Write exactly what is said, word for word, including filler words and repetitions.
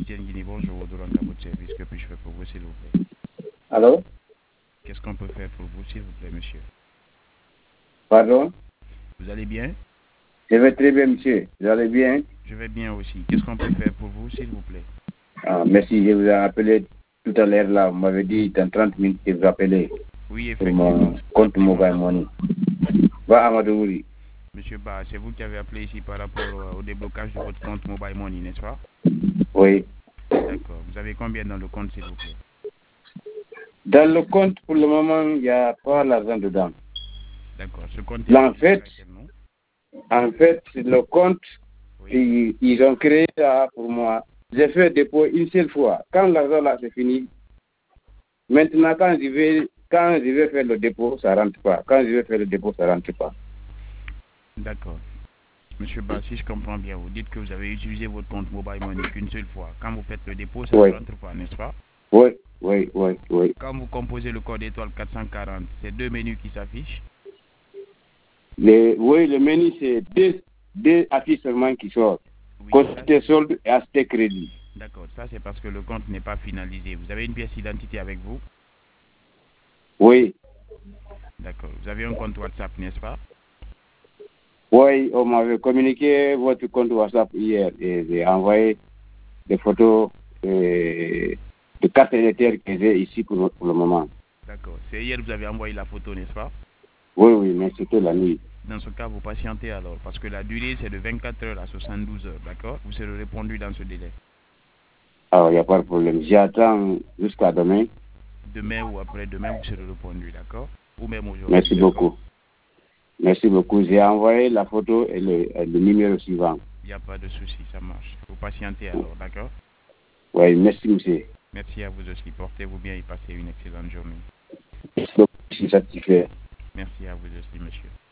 M T N Guinée, bonjour, Odolanga, votre service. Que puis-je faire pour vous, s'il vous plaît? Allô? Qu'est-ce qu'on peut faire pour vous, s'il vous plaît, monsieur? Pardon? Vous allez bien? Je vais très bien, monsieur. Vous allez bien? Je vais bien aussi. Qu'est-ce qu'on peut faire pour vous, s'il vous plaît? Ah, merci, je vous ai appelé tout à l'heure là. Vous m'avez dit dans trente minutes de vous appeler Oui, pour effectivement. mon compte Appelez-moi. mobile money. Va Amadou Ouri. Monsieur Ba, c'est vous qui avez appelé ici par rapport au, au déblocage de votre compte Mobile Money, n'est-ce pas? Oui. D'accord. Vous avez combien dans le compte, s'il vous plaît? Dans le compte, pour le moment, il n'y a pas l'argent dedans. D'accord. Ce compte est Là, en registré fait, à quel nom? en fait, le compte, Oui. ils, ils ont créé ça pour moi. J'ai fait dépôt une seule fois. Quand l'argent là, c'est fini, maintenant, quand je vais, quand je vais faire le dépôt, ça ne rentre pas. Quand je vais faire le dépôt, ça ne rentre pas. D'accord. Monsieur Ba, si je comprends bien, vous dites que vous avez utilisé votre compte Mobile Money qu'une seule fois. Quand vous faites le dépôt, ça Oui. ne rentre pas, n'est-ce pas? Oui, oui, oui, oui. Quand vous composez le code étoile quatre cent quarante, c'est deux menus qui s'affichent. Les, oui, le menu, c'est deux, deux affiches seulement qui sortent. Oui, Quantité solde et aspect crédit. d'accord. Ça, c'est parce que le compte n'est pas finalisé. Vous avez une pièce d'identité avec vous? Oui, D'accord. Vous avez un compte WhatsApp, n'est-ce pas? oui, on m'avait communiqué votre compte WhatsApp hier et j'ai envoyé des photos euh, de carte électorale que j'ai ici pour, pour le moment. D'accord. C'est hier que vous avez envoyé la photo, n'est-ce pas? Oui, oui, mais c'était la nuit. Dans ce cas, vous patientez alors, parce que la durée, c'est de vingt-quatre heures à soixante-douze heures, d'accord? Vous serez répondu dans ce délai. Alors, il n'y a pas de problème. J'attends jusqu'à demain. Demain ou après-demain, vous serez répondu, d'accord? Ou même aujourd'hui, Merci d'accord? beaucoup. Merci beaucoup. J'ai envoyé la photo et le, et le numéro suivant. Il n'y a pas de souci, ça marche. Vous patientez alors, d'accord? Oui, merci, monsieur. Merci à vous aussi. Portez-vous bien et passez une excellente journée. Je suis satisfait. Merci à vous aussi, monsieur.